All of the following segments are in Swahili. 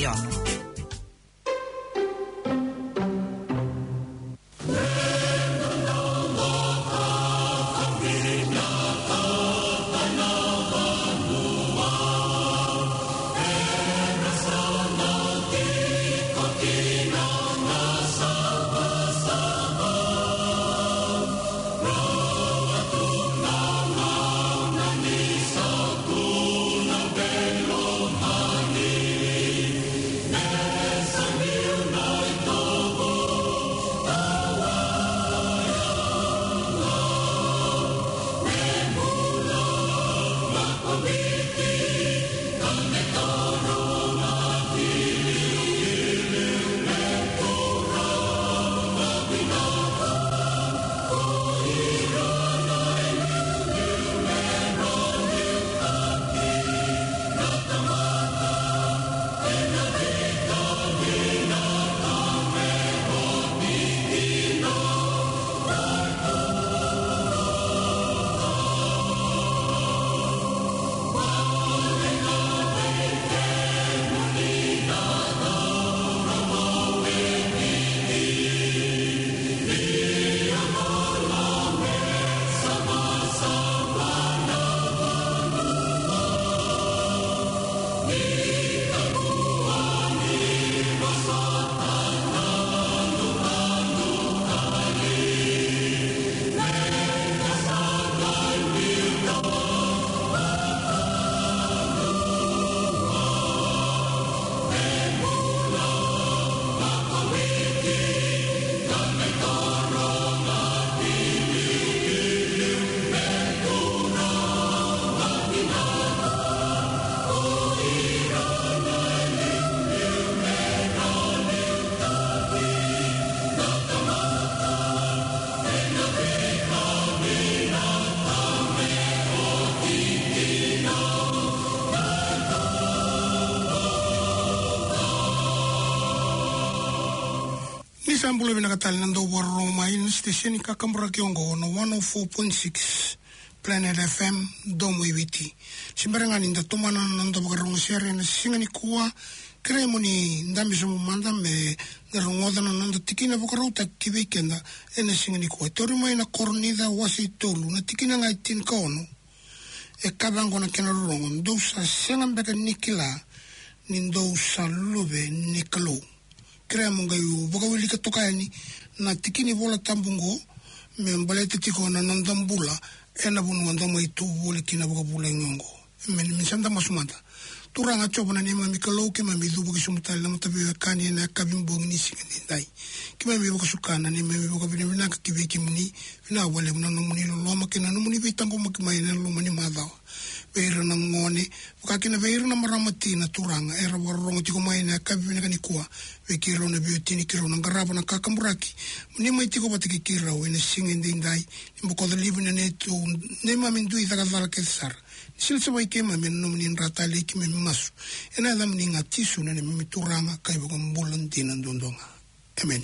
Piano. Sambule binakatali nando waroma in station kakambura kiongo no 104.6 Planet FM domo ibiti. Simbarenga ninda tomana nando bagarong sere na singani kuwa kremoni ndami sumu manda me ngarongoda na nando tikina bagarota kibekenda ena singani kuwa. Torima ina kornida wasi tolu na tikina ngai tin kaono e kabango na kena rongo ndousa sengambeka nikila nindousa lube nikalo. Krea munga yu boka wili ka tokayani na tikini bola tambungo me mbalete tiko na nandambula ena bunu andama itu boli kina boka bula nyongo men misanda masumanda turanga chobo na nema mikalo ke mami dubo ki sumutali na mutabi kani na kabimbo ni singani dai kima mi boka sukana ni me boka bini na kibeki muni na wale muna no muni lo makina no muni bitango makimai na lo muni madao Veira na ngone ukakina veira na maramati na turanga era warongo tiko mai na kabina kani kuwa vekiro na biotini kiro na garabo na kakamburaki muni mai tiko batiki kira wena singende indai nimbuko the live na neto nema mindu itaka kesar silse wai kema men no muni ratali ki me masu ena da muni ngatisu na me turanga kai boko mbolandi na ndondonga amen.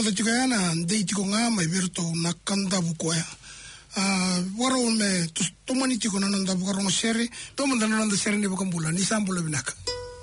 mo te tika ana dei tiko ngā mai virto na kanda bukoya. Waro me tomani tiko na nanda bukarongo sere, tomo na nanda sere ne bukambula, ni sambula binaka.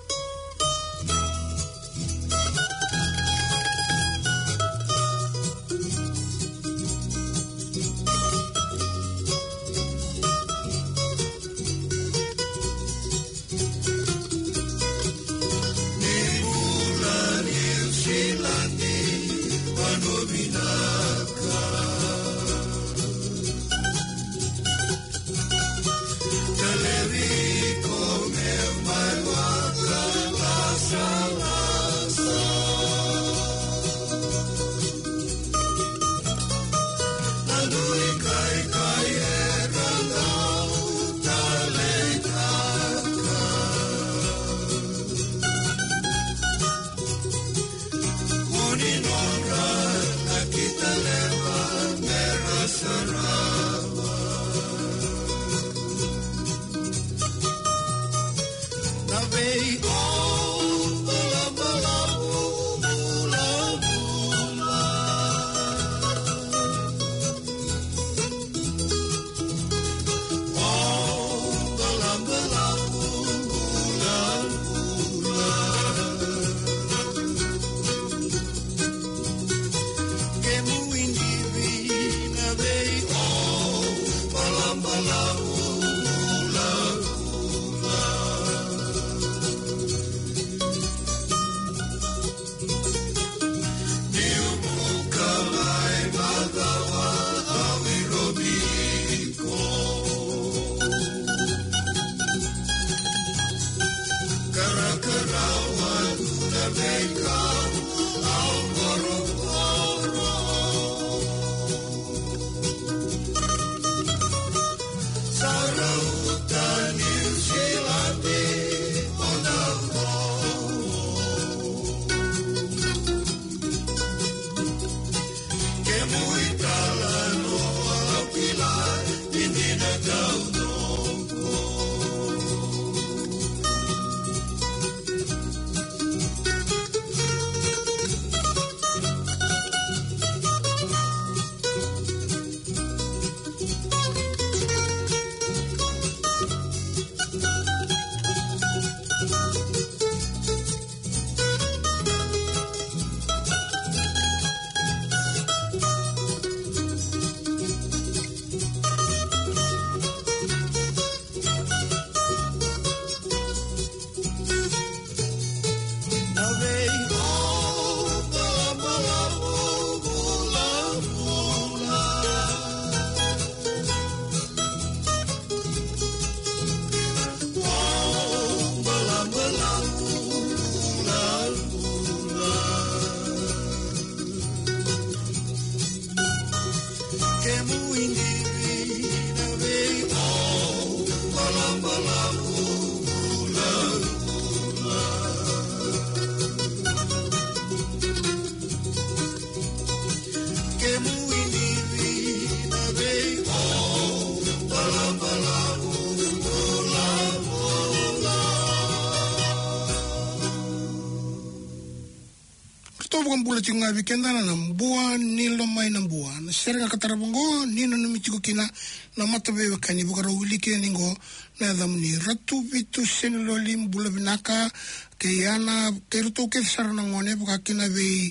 Bula tinga weekenda na mbua nilo mai na mbua na serga katarabongo nino numitiko kina na matabe wakani bukaro wilike ningo na damni ratu vitu seniloli mbula binaka ke yana keruto ke sarana ngone bukakina be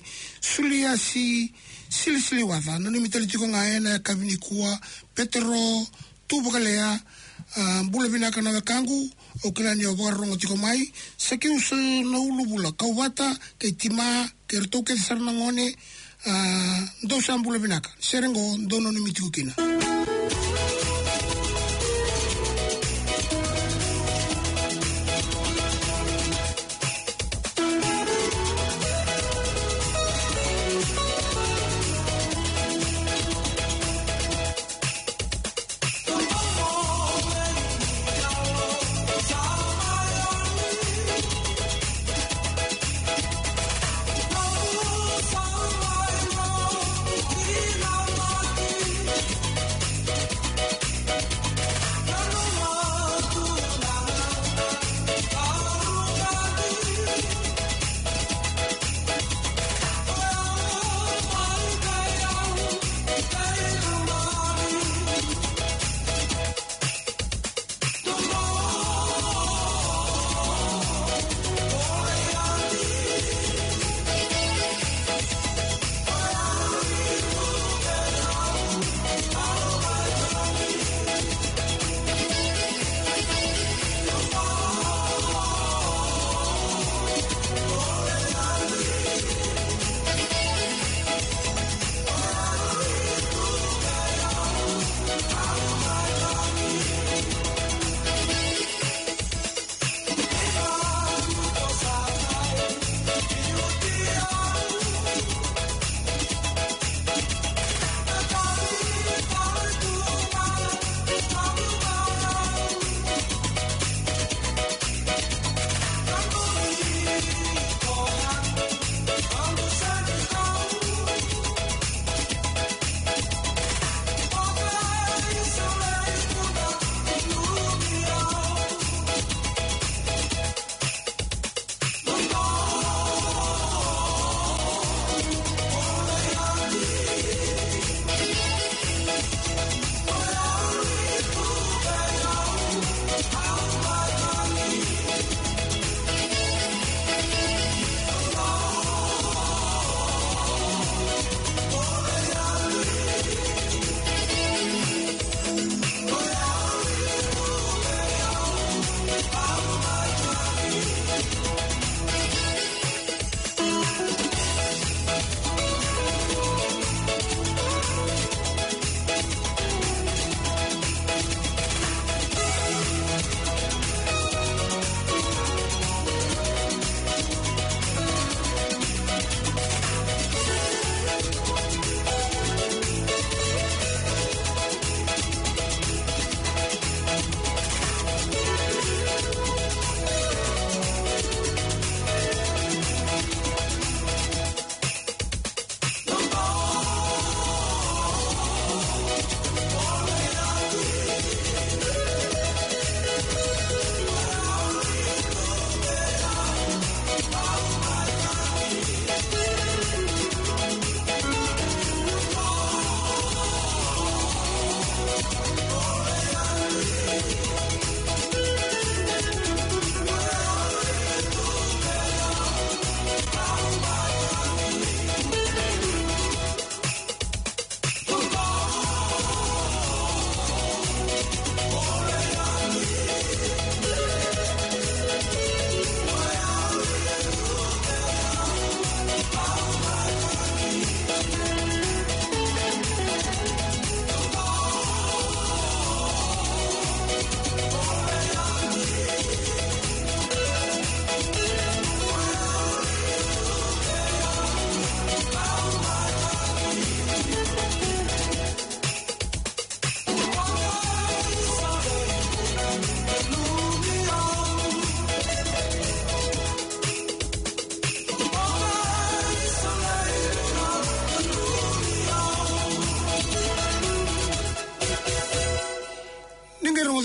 suliasi silisili wada no nimitali tiko ngae na kabini kuwa petro tu bukalea mbula binaka na wakangu o kina ni obarongo tiko mai seki usa na ulu bula kawata ke tima kerto ke sarna ngone do sambula binaka serengo dono ni mitiko kina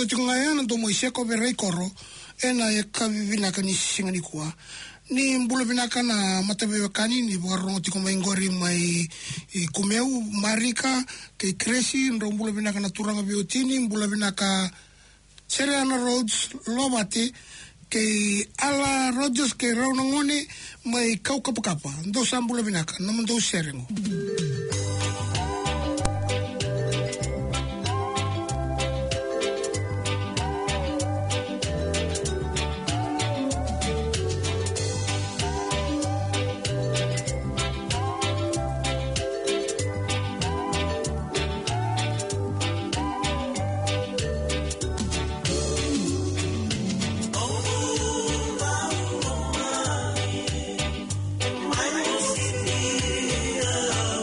to chungaya na to mo iseko berei koro ena e kavivina kani singani kua ni mbula vinaka na matabe kani ni borong tiko mai ngori mai kumeu marika ke kresi ndo mbula vinaka na turanga biotini mbula vinaka Seriana Roads lobate ke ala Rogers ke raunangone mai kau kapakapa ndo sambula vinaka naman do serengo Yeah.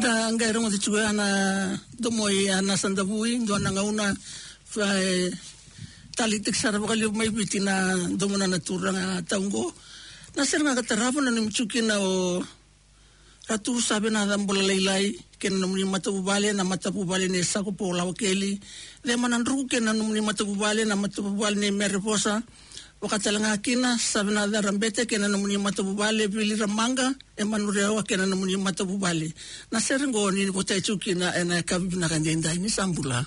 da ngairo mo tsuwe ana domoi ana sandavui do na ngauna talitik sarabakali mai bitina domona naturanga taungo na serna katarapo na nimchuki na o ratu sabe na dambola leilai ken no muni matubale na matubale ne sako po lawakeli le manandru ken no muni matubale na matubale ne merposa wakatalanga kina sabe na darambete ken no muni matubale pili ramanga e manurewa ken no muni matubale na serengo ni botai chuki na ena kabina kanjenda ni sambula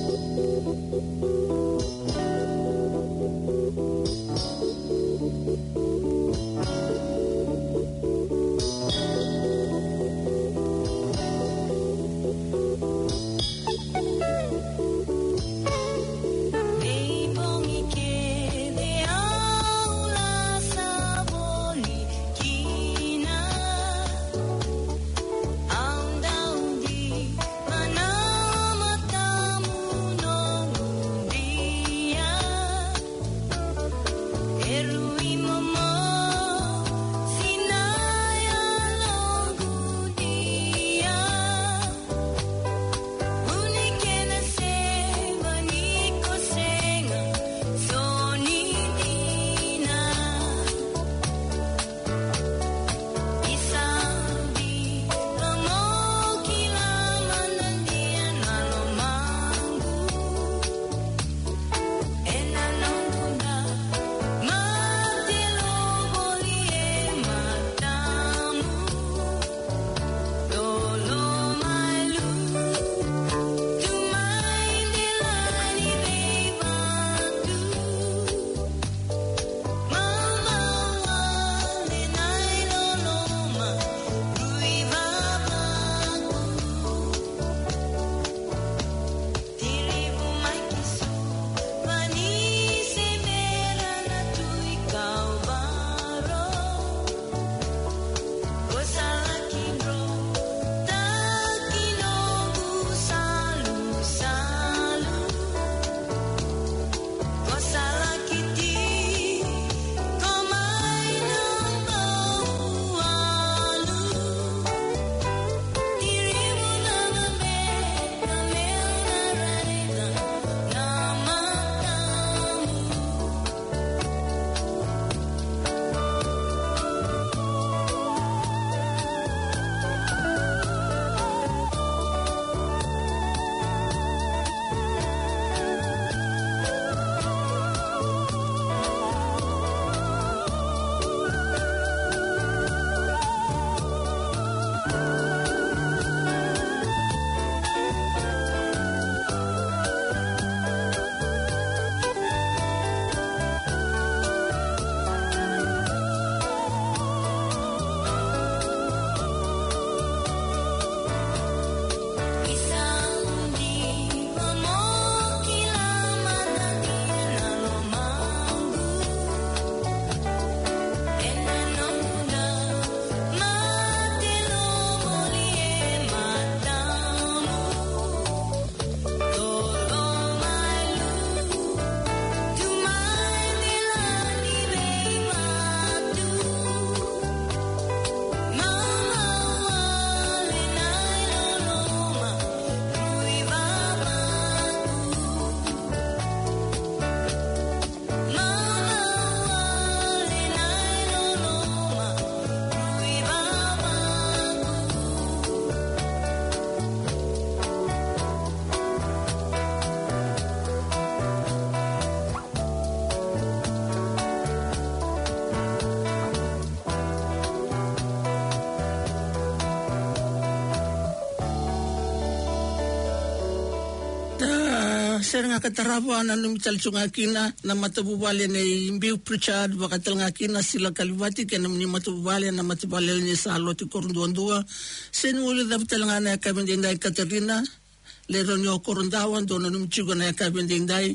Seranga katarapo ana numital chunga kina na matabubale ne Mbiu Pritchard wakatalanga kina sila kalivati kena mni matabubale na matabubale ne saloti korundondua senu ule dapatalanga na kabendendai Katerina le ronyo korundawan dona numichugo na kabendendai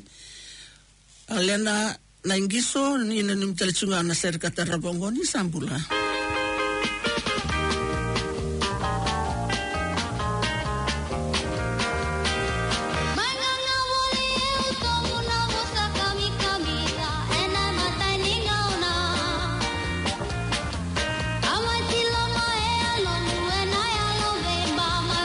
alena na ingiso ni na numital chunga na ser katarapo ngoni sambula. Mama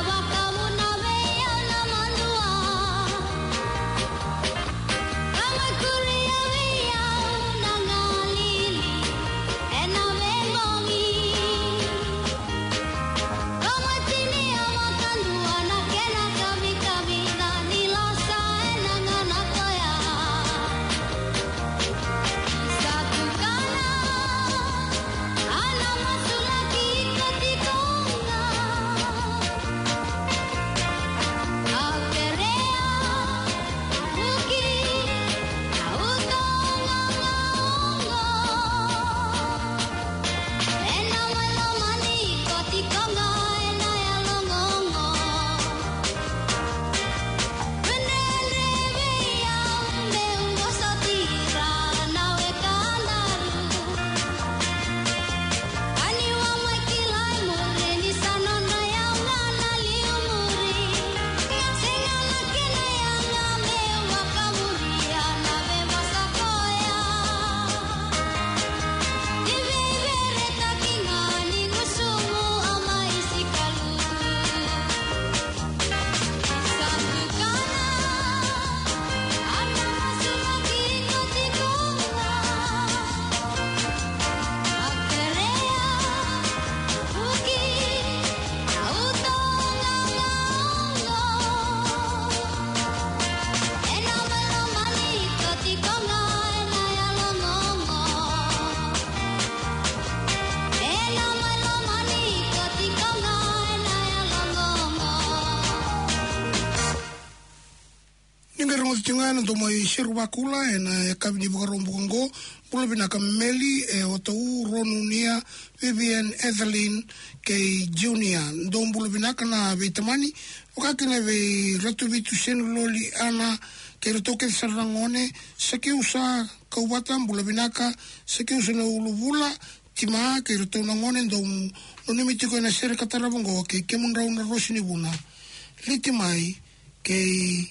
tinga na tomo I siru wakula na kabini bukarombo kongo pula binaka Meli o tau Ronunia Vivian Evelyn ke Junior ndom pula binaka na vitamani ukakina ve ratu vitu senu loli ana ke ratoke sarangone seke usa kaubata pula binaka seke usa na ulubula tima ke rato na ngone ndom nonimitiko na sere katarabongo ke kemunra una rosini buna litimai ke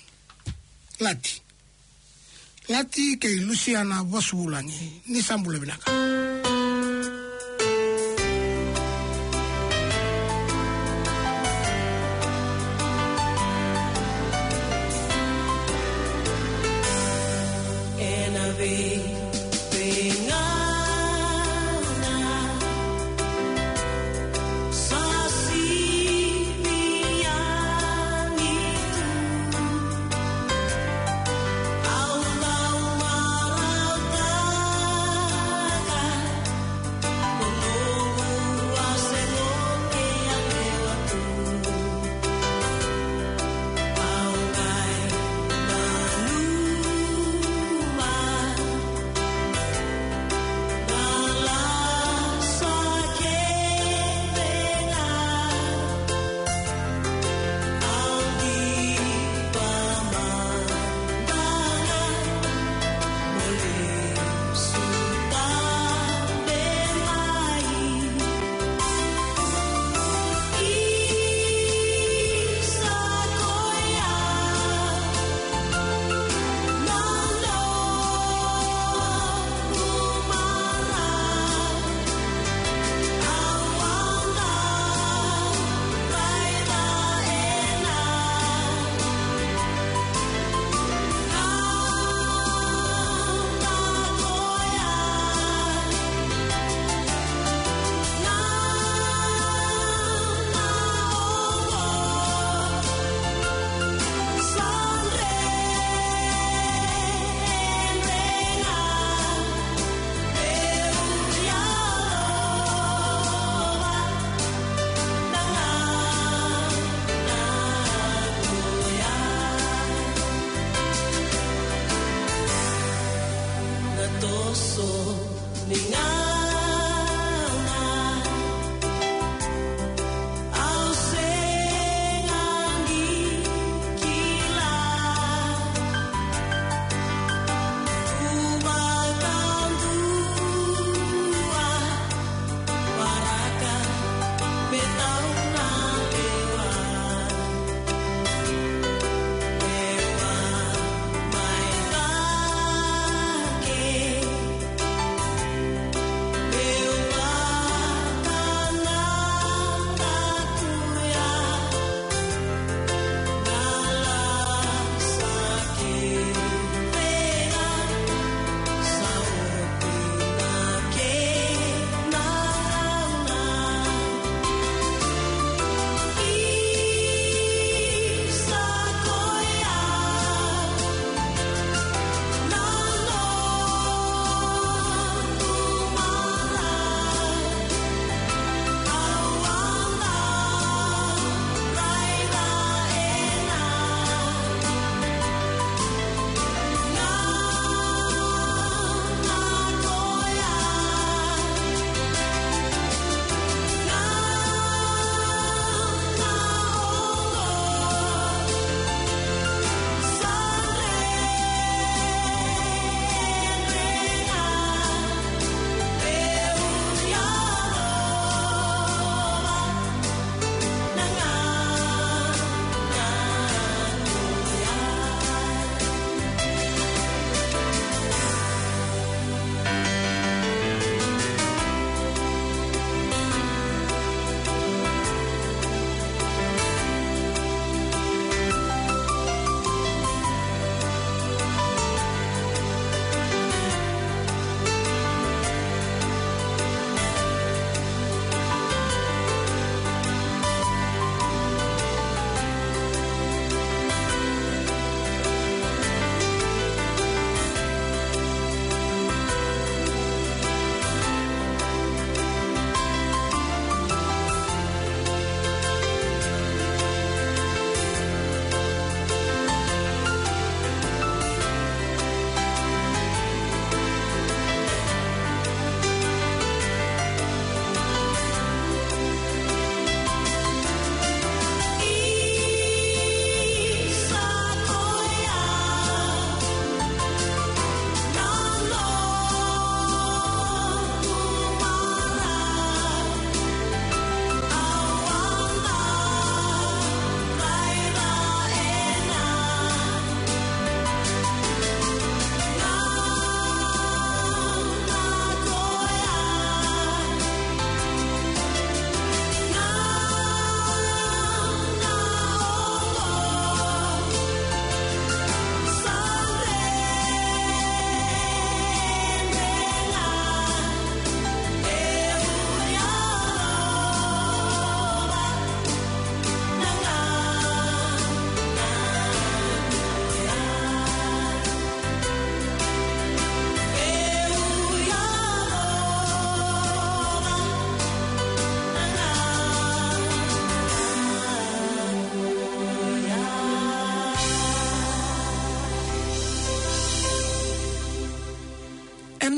Lati ke Luciana Wasulangi ni sambule binaka.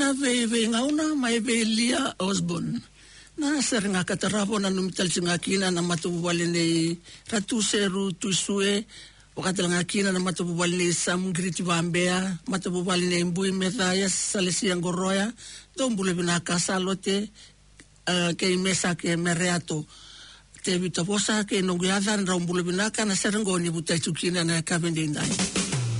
kina ve ngauna mai ve Lia Osborne. Na ser nga katarabo na numital nga kina na matubali ni Ratu Seru Tuisue o nga kina na matubali ni Sam Griti Bambea matubali ni Mbui Methayas Salesian Goroya don bule binaka salote ke mesa ke mereato te vitaposa ke nongiada na bule binaka na serengo ni butai tukina na kabendindai.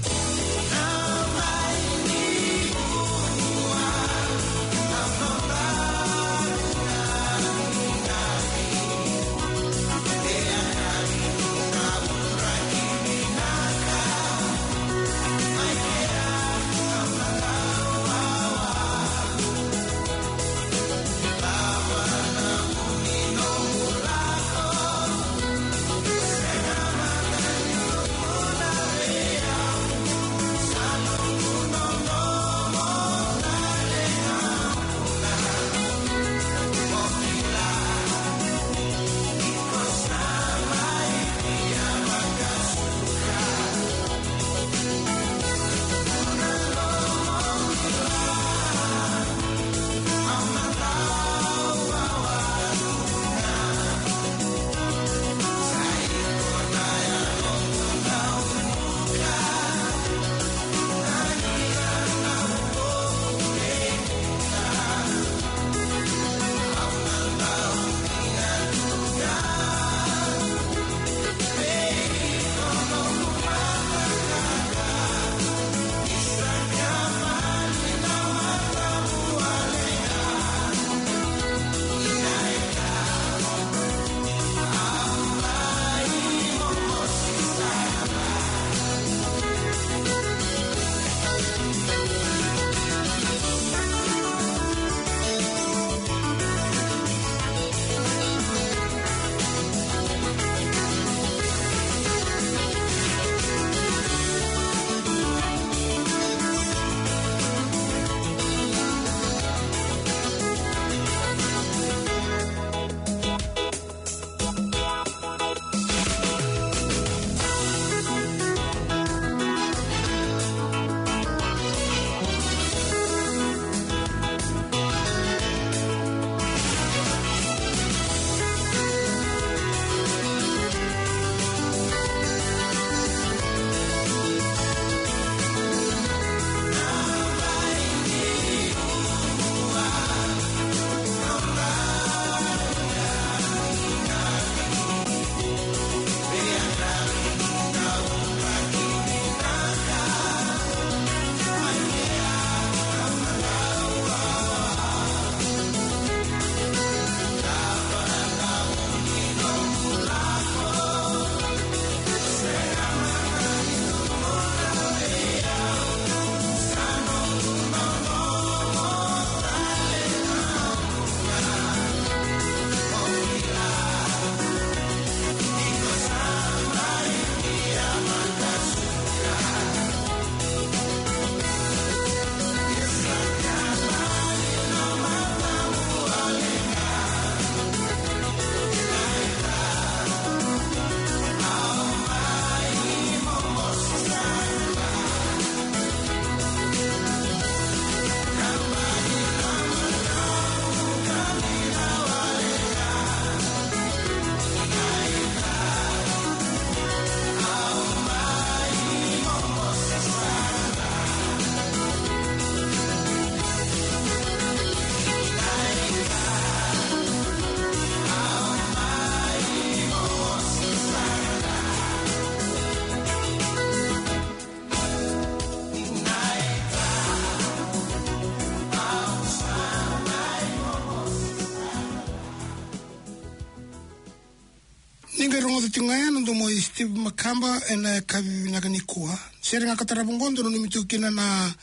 Ningerongo tingaya ndo mo Steve Makamba ena kavi naganikuwa seringa katarabungondo no mitukina na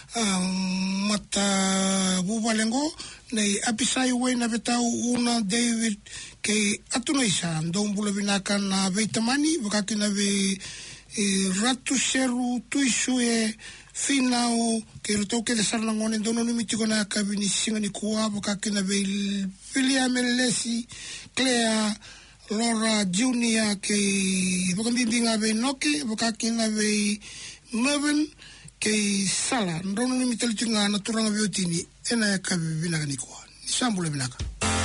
mata bubalengo nei apisai we na betau una David ke atunaisa ndo mbula binaka na veitamani wakakina ve Ratu Seru Tuisue finao ke rotoke de sarlangone ndo no mitukona kavi singa ni kuwa wakakina ve William Melesi Claire Laura Junior ke bukambimbinga be noke bukakina be Mervin ke sala ndono ni mitalitunga na turanga beotini ena ka binaga ni kwa ni sambule binaga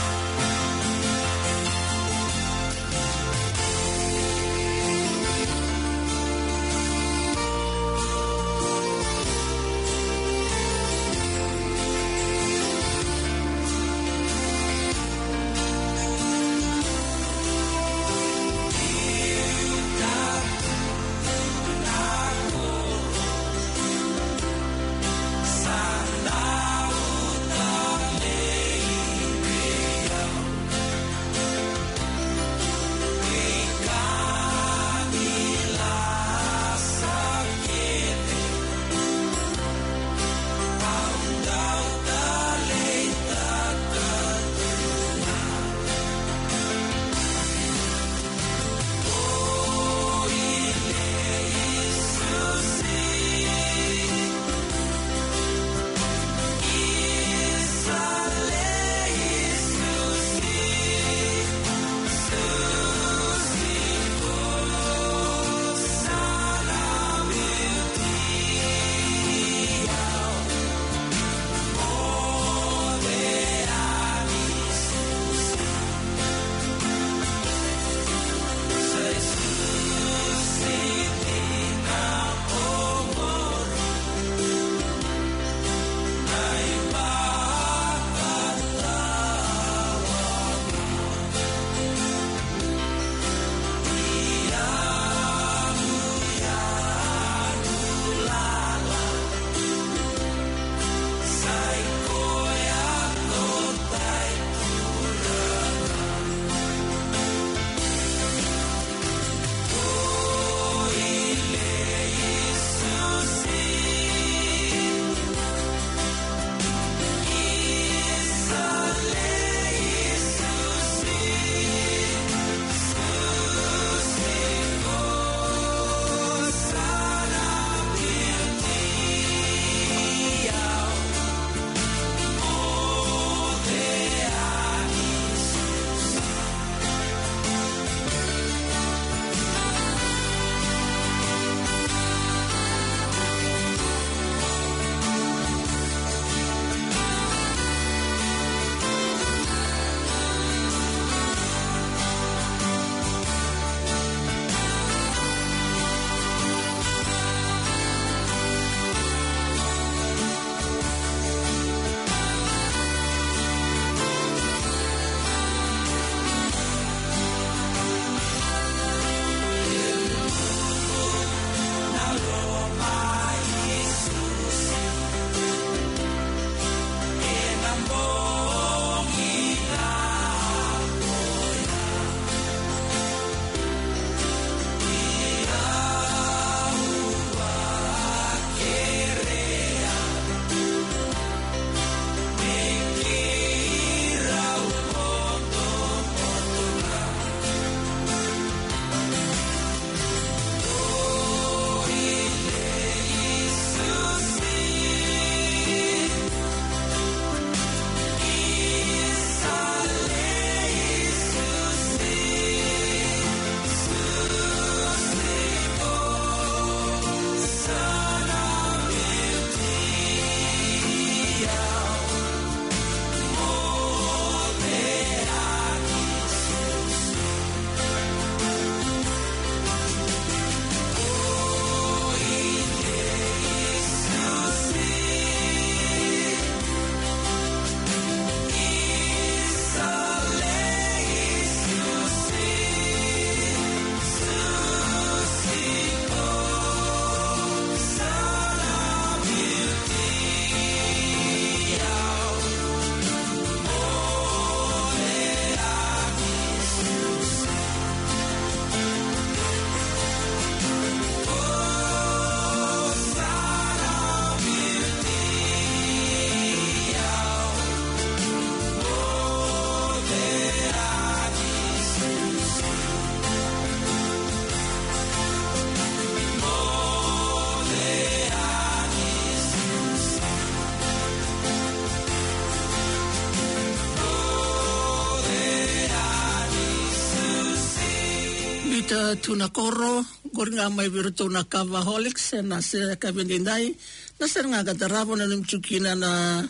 tuna koro goringa mai viruto na kavaholics na se kavendindai na ser nga gataravo na nimchukina na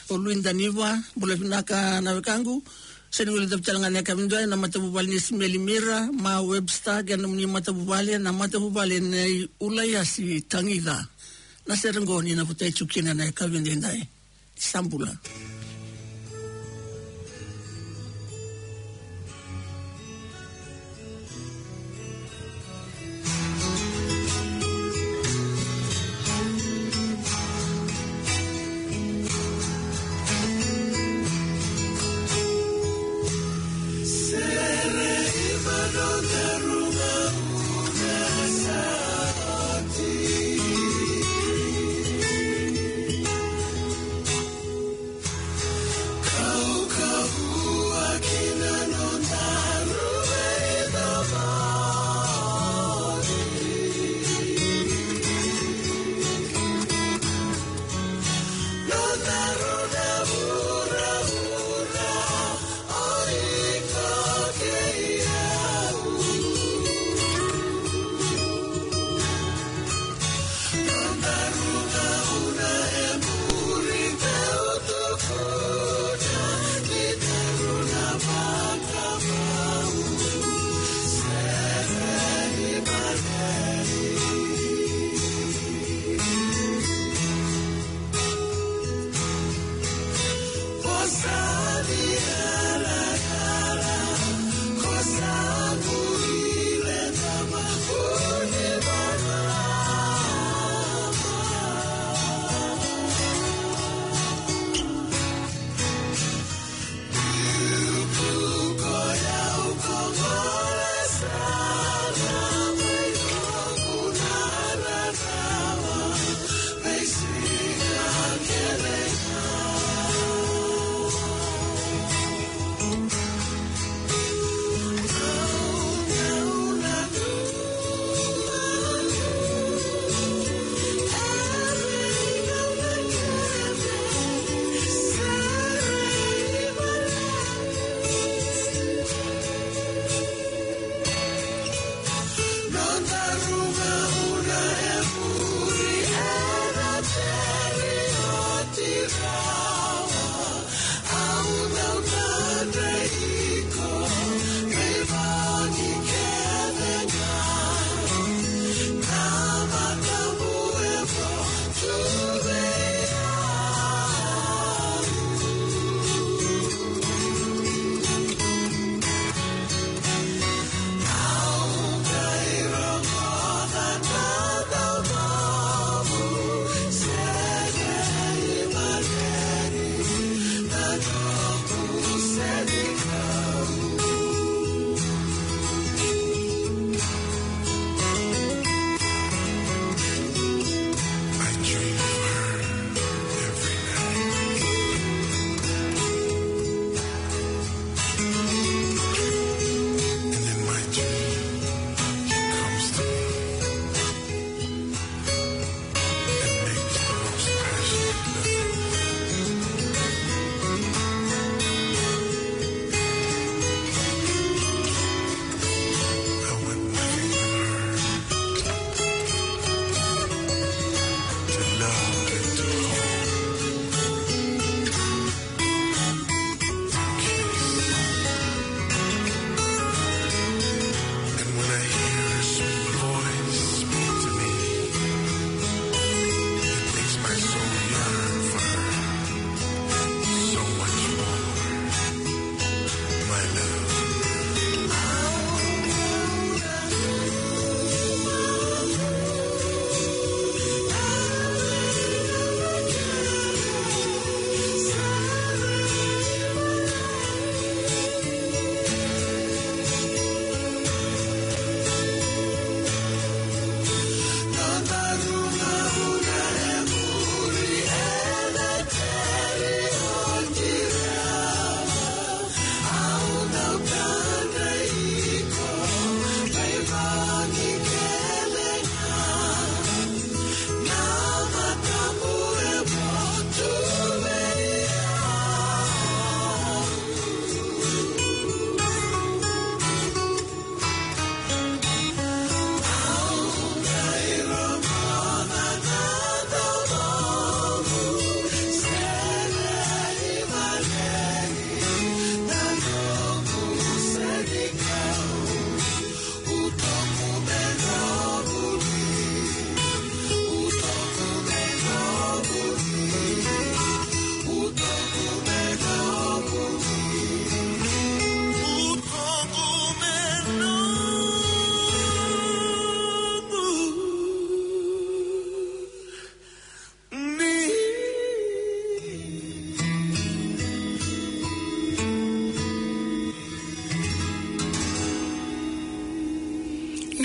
Luinda Niwa, Bulevinaka Navekangu, Senul the Talanga Kavinda, Namatavali Smelimira, Ma Webster, Ganum Matavali, Namatavali, Ulayasi, Tangida, Naserangoni, Navute Chukin and Kavindai, Sambula.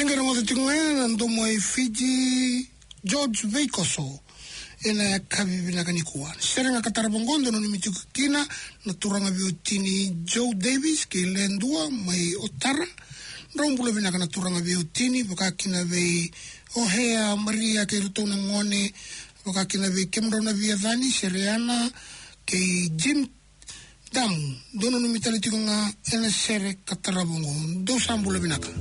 Ningera mo te tingoena ndo mo e Fiji George Veikoso ena kabibina kanikuan. Serenga katarabongondo no nimituku kina na turanga biotini Joe Davis ke lendua mai Otara. Rombula bina kana turanga biotini bakakina vei Ohea Maria ke rutona ngone bakakina vei Kemrona Viadani Sereana ke Jim Damu dono nimitali tikunga ena sere katarabongo do sambula binaka.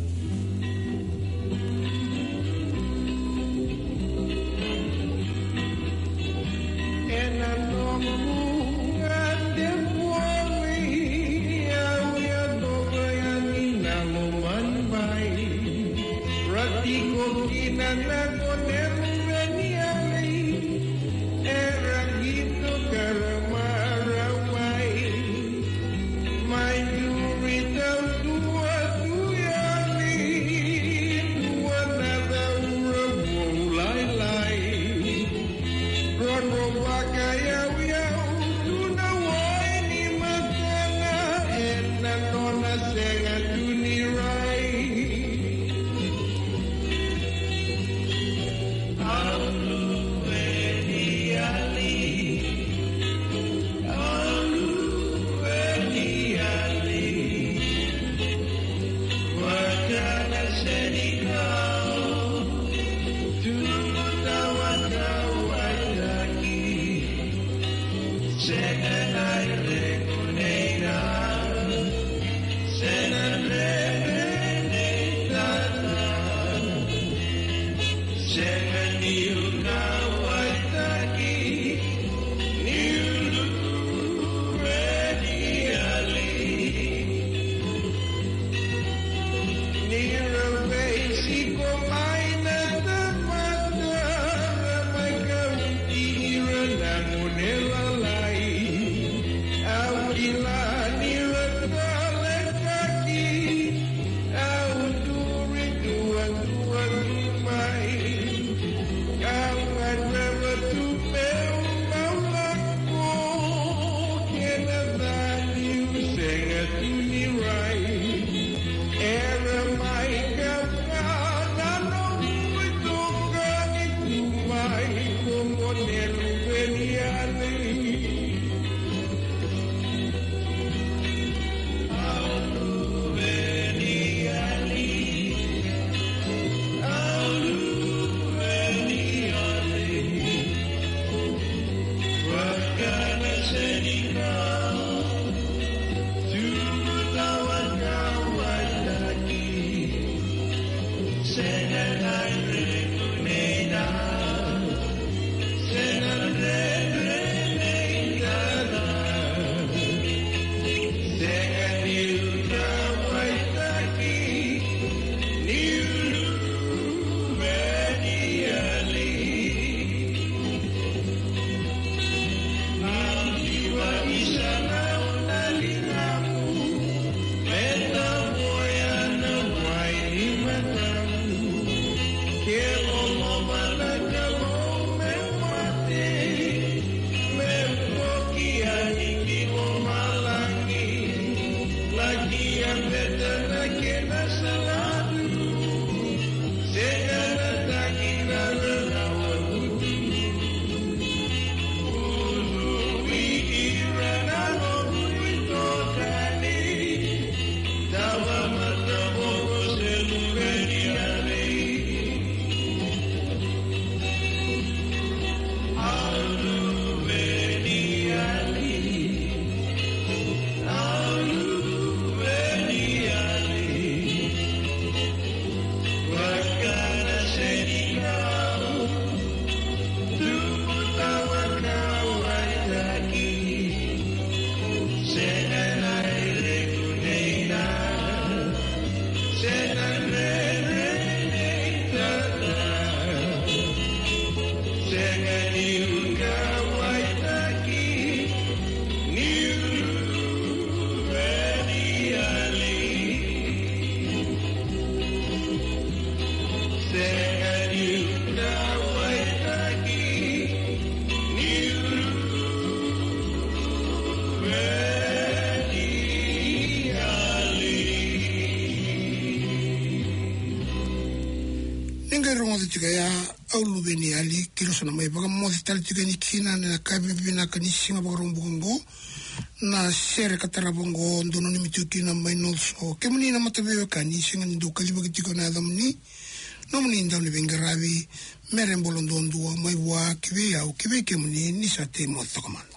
le rongo de tika ya aulu beni ali kilo sana mai baka mo tali tika ni kina na kabi bina kani singa baka bongo na sere katara bongo ndono ni mituki na mai no so kemuni na matabe kani singa ni do kali baka tika na damni no muni ndam ni bengarabi merembolo ndondua mai wa kibe ya kibe kemuni ni sate mo takaman